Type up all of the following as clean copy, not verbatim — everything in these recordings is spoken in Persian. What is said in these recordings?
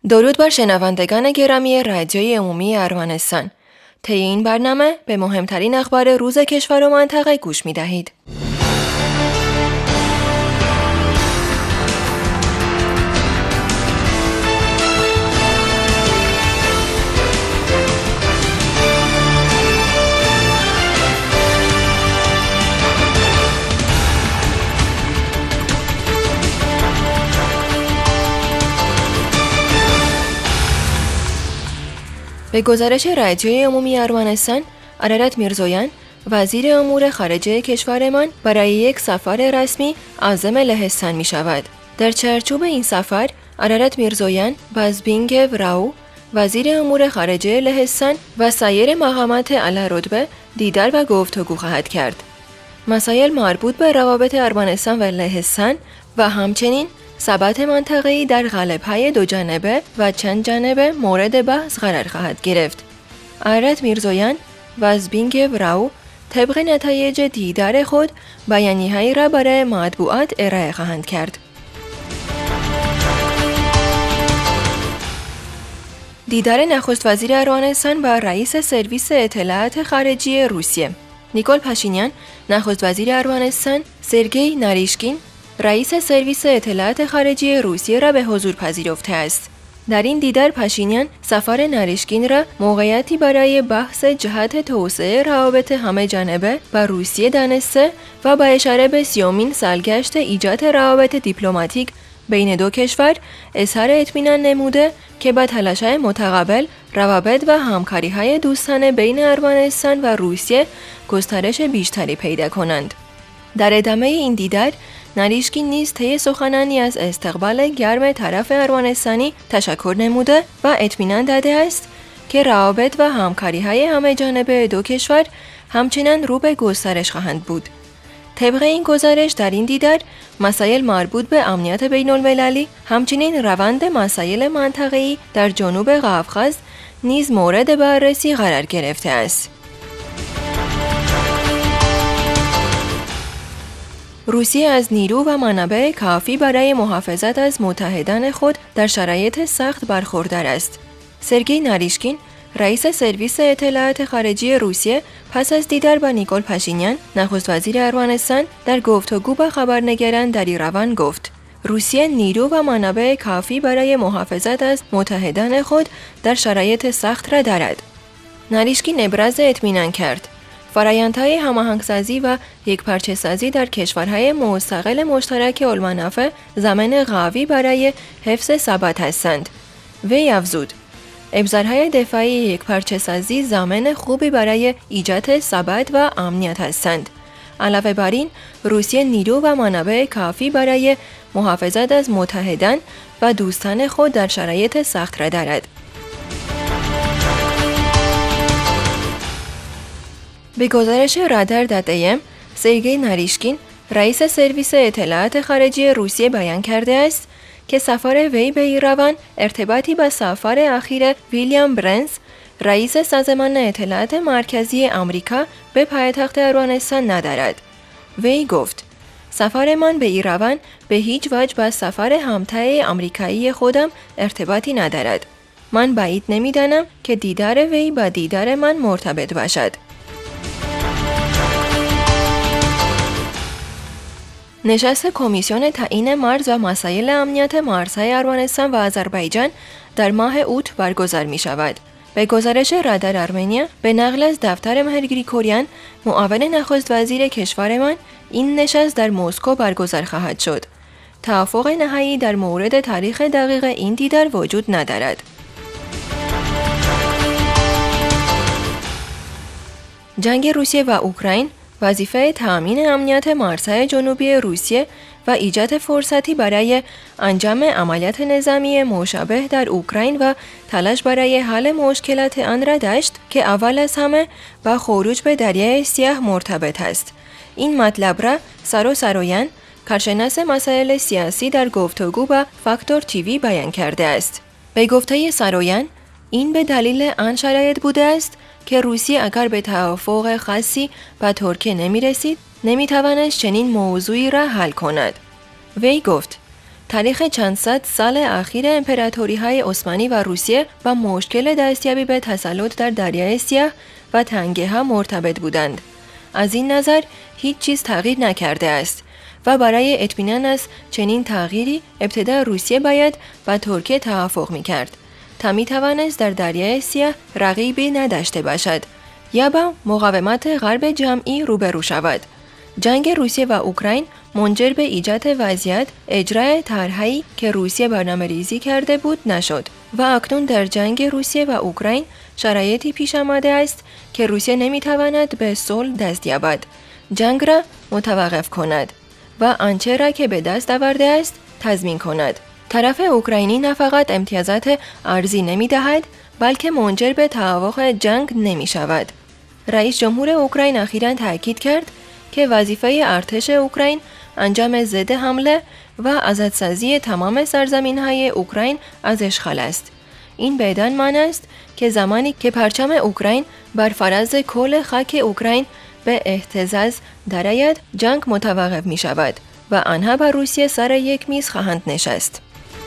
درود بر شنوندگان گرامی رادیوی عمومی ارمنستان. طی این برنامه به مهمترین اخبار روز کشور و منطقه گوش می‌دهید. به گزارش رادیوی عمومی ارمنستان، ارارات میرزویان وزیر امور خارجه کشورمان برای یک سفر رسمی عازم لهستان می شود. در چارچوب این سفر، ارارات میرزویان بازبینگو راو وزیر امور خارجه لهستان و سایر مقامات اعلی‌رتبه دیدار و گفتگو خواهد کرد. مسائل مربوط به روابط ارمنستان و لهستان و همچنین ثبات منطقه‌ای در قالب‌های دو جانبه و چند جانبه مورد بحث قرار خواهد گرفت. ارارات میرزویان بازبینگو راو طبق نتایج دیدار خود بیانیه‌ای را برای مطبوعات ارائه خواهند کرد. دیدار نخست وزیر ارمنستان با رئیس سرویس اطلاعات خارجی روسیه. نیکول پاشینیان نخست وزیر ارمنستان، سرگئی ناریشکین رئیس سرویس اطلاعات خارجی روسیه را به حضور پذیرفته است. در این دیدار پاشینیان سفر ناریشکین را موقعیتی برای بحث جهت توسعه روابط همه جانبه با روسیه دانسته و با اشاره به 30مین سالگشت ایجاد روابط دیپلماتیک بین دو کشور اظهار اطمینان نموده که با تلاش‌های متقابل روابط و همکاری‌های دوستانه بین ارمنستان و روسیه گسترش بیشتری پیدا کنند. در ادامه این دیدار، ناریشکین نیز طی سخنانی از استقبال گرم طرف ارمنستانی تشکر نموده و اطمینان داده است که روابط و همکاری‌های همه جانبه دو کشور همچنان رو به گسترش خواهند بود. طبق این گزارش در این دیدار، مسائل مربوط به امنیت بین‌المللی، همچنین روند مسائل منطقه‌ای در جنوب قفقاز نیز مورد بررسی قرار گرفته است. روسیه از نیرو و منابع کافی برای محافظت از متحدان خود در شرایط سخت برخوردار است. سرگئی ناریشکین رئیس سرویس اطلاعات خارجی روسیه پس از دیدار با نیکول پاشینیان نخست وزیر ارمنستان در گفتگو با خبرنگاران در ایروان گفت: روسیه نیرو و منابع کافی برای محافظت از متحدان خود در شرایط سخت را دارد. ناریشکین ابراز اطمینان کرد فرآیندهای هماهنگسازی و یکپارچه‌سازی در کشورهای مستقل مشترک المنافع ضامن قوی برای حفظ ثبات هستند. وی افزود: ابزارهای دفاعی یکپارچه‌سازی ضامن خوبی برای ایجاد ثبات و امنیت هستند. علاوه بر این، روسیه نیرو و منابع کافی برای محافظت از متحدان و دوستان خود در شرایط سخت را دارد. به گزارش رادار.am، سرگئی ناریشکین رئیس سرویس اطلاعات خارجی روسیه بیان کرده است که سفر وی به ایروان ارتباطی با سفر اخیر ویلیام برنز رئیس سازمان اطلاعات مرکزی آمریکا به پایتخت ارمنستان ندارد. وی گفت: سفرمان به ایروان به هیچ وجه با سفر همتای آمریکایی خودم ارتباطی ندارد. من بعید نمی‌دانم که دیدار وی با دیدار من مرتبط باشد. نشست کمیسیون تعیین مرز و مسائل امنیت مرزهای ارمنستان و آذربایجان در ماه اوت برگزار می شود. به گزارش رادار ارمنیا، به نقل از دفتر مهر گریگوریان، معاون نخست وزیر کشورمان، این نشست در مسکو برگزار خواهد شد. توافق نهایی در مورد تاریخ دقیق این دیدار وجود ندارد. جنگ روسیه و اوکراین وظیفه تأمین امنیت مرزهای جنوبی روسیه و ایجاد فرصتی برای انجام عملیات نظامی مشابه در اوکراین و تلاش برای حل مشکلات آن را داشت که اول از همه با خروج به دریای سیاه مرتبط است. این مطلب را سارویان، کارشناس مسائل سیاسی، در گفتگو با فاکتور تیوی بیان کرده است. به گفته سارویان، این به دلیل آن شرایط بوده است که روسیه اگر به توافق خاصی با ترکیه نمی رسید، نمی توانست چنین موضوعی را حل کند. وی گفت: تاریخ چند صد سال اخیر امپراتوری‌های عثمانی و روسیه با مشکل دستیابی به تسلط در دریای سیاه و تنگه ها مرتبط بودند. از این نظر هیچ چیز تغییر نکرده است و برای اطمینان از چنین تغییری ابتدا روسیه باید با ترکیه توافق می‌کرد تا می‌توانست در دریای سیاه رقیبی نداشته باشد یا با مقاومت غرب جمعی روبرو شود. جنگ روسیه و اوکراین منجر به ایجاد وضعیت اجرای طرحی که روسیه برنامه‌ریزی کرده بود نشد و اکنون در جنگ روسیه و اوکراین شرایطی پیش آمده است که روسیه نمی‌تواند به صلح دست یابد، جنگ را متوقف کند و آنچه را که به دست آورده است تضمین کند. طرف اوکراینی نه فقط امتیازات ارزی نمی‌دهد بلکه منجر به توقف جنگ نمی‌شود. رئیس جمهور اوکراین اخیراً تاکید کرد که وظیفه ارتش اوکراین انجام ضد حمله و آزادسازی تمام سرزمین‌های اوکراین از اشغال است. این بدان معنی است که زمانی که پرچم اوکراین بر فراز کل خاک اوکراین به اهتزاز درآید، جنگ متوقف می شود و آنها با روسیه سر یک میز خواهند نشست.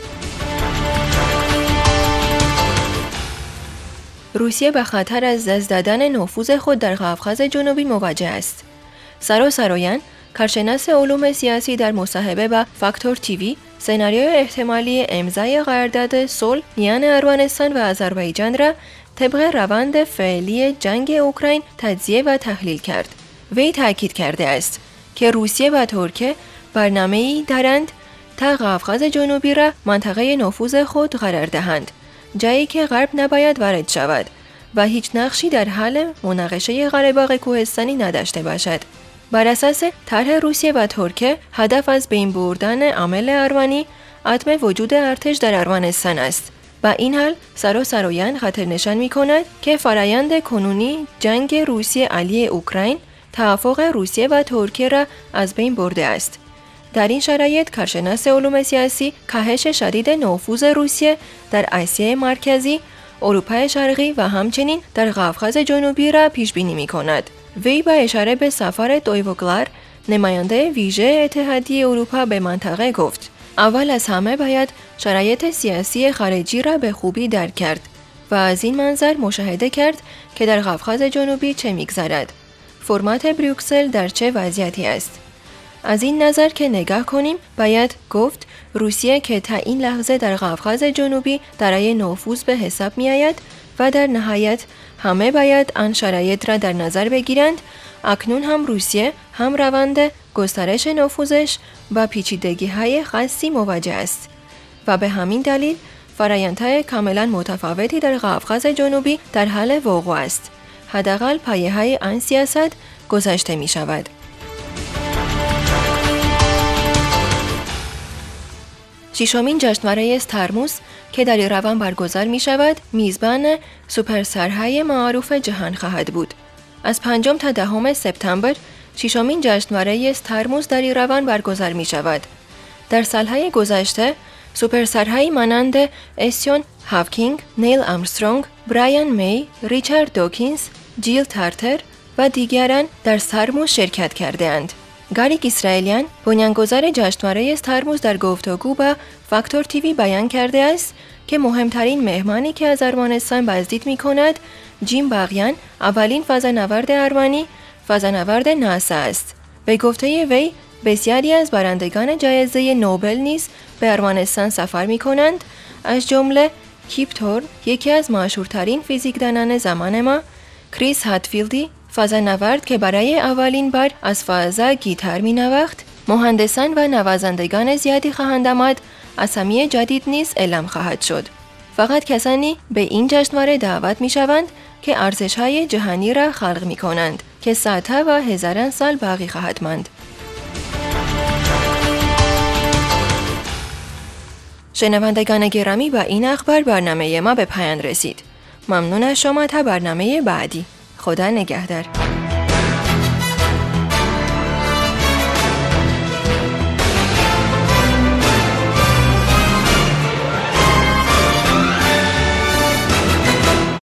روسیه به خطر از دست دادن نفوذ خود در قفقاز جنوبی مواجه است. سرویان، کارشناس علوم سیاسی در مصاحبه با فاکتور تیوی، سناریوی احتمالی امضای قرارداد صلح میان ارمنستان و آذربایجان را طبق روند فعلی جنگ اوکراین تجزیه و تحلیل کرد. وی تاکید کرده است که روسیه و ترکیه برنامه‌ای دارند تا قفقاز جنوبی را منطقه نفوذ خود قرار دهند، جایی که غرب نباید وارد شود و هیچ نقشی در حل مناقشه قره‌باغ کوهستانی نداشته باشد. بر اساس طرح روسیه و ترکیه، هدف از بین بردن عامل ارمنی عدم وجود ارتش در ارمنستان است. با این حال سرویان خاطر نشان می کند که فرایند کنونی جنگ روسیه علیه اوکراین توافق روسیه و ترکیه را از بین برده است. در این شرایط کارشناس علوم سیاسی کاهش شدید نفوذ روسیه در آسیای مرکزی، اروپای شرقی و همچنین در قفقاز جنوبی را پیش بینی می کند. وی با اشاره به سفر دویوگلار، نماینده ویژه اتحادیه اروپا به منطقه گفت: اول از همه باید شرایط سیاسی خارجی را به خوبی درک کرد و از این منظر مشاهده کرد که در قفقاز جنوبی چه می‌گذرد، فرمات بروکسل در چه وضعیتی است. از این نظر که نگاه کنیم، باید گفت روسیه که تا این لحظه در قفقاز جنوبی دارای نفوذ به حساب می‌آید و در نهایت همه باید آن شرایط را در نظر بگیرند، اکنون هم روسیه هم روند گسترش نفوذش با پیچیدگی‌های خاصی مواجه است و به همین دلیل فرآیندهای کاملا متفاوتی در قفقاز جنوبی در حال وقوع است. حداقل پایه‌های آن سیاست گذاشته می شود. ششمین جشنواره استرموس که در ایروان برگزار می شود، میزبان سوپرستارهای معروف جهان خواهد بود. از 5 تا 10 سپتامبر ششمین جشنواره استرموس در ایروان برگزار می شود. در سالهای گذشته سوپرستارهایی مانند استیون هاوکینگ، نیل آرمسترونگ، برایان می، ریچارد دوکینز، جیل تارتر و دیگران در استرموس شرکت کرده‌اند. گاریک اسرائیلیان، بنیانگذار جشنواره استرموس، در گفتگو با فاکتور تیوی بیان کرده است که مهمترین مهمانی که از ارمنستان بازدید می کند، جیم باغیان، اولین فضانورد ارمنی، فضانورد ناسا است. به گفته وی، بسیاری از برندگان جایزه نوبل نیز به ارمنستان سفر می کنند، از جمله کیپ تورن، یکی از مشهورترین فیزیکدانان زمان ما، کریس هاتفیلدی، فضانورد که برای اولین بار از فضا گیتار می نواخت. مهندسان و نوازندگان زیادی خواهند آمد. اسامی جدید نیز اعلام خواهد شد. فقط کسانی به این جشنواره دعوت می شوند که ارزش‌های جهانی را خلق می کنند که صدها و هزاران سال باقی خواهد ماند. شنوندگان گرامی، با این اخبار برنامه ما به پایان رسید. ممنون از شما. تا برنامه بعدی. خدا نگهدار.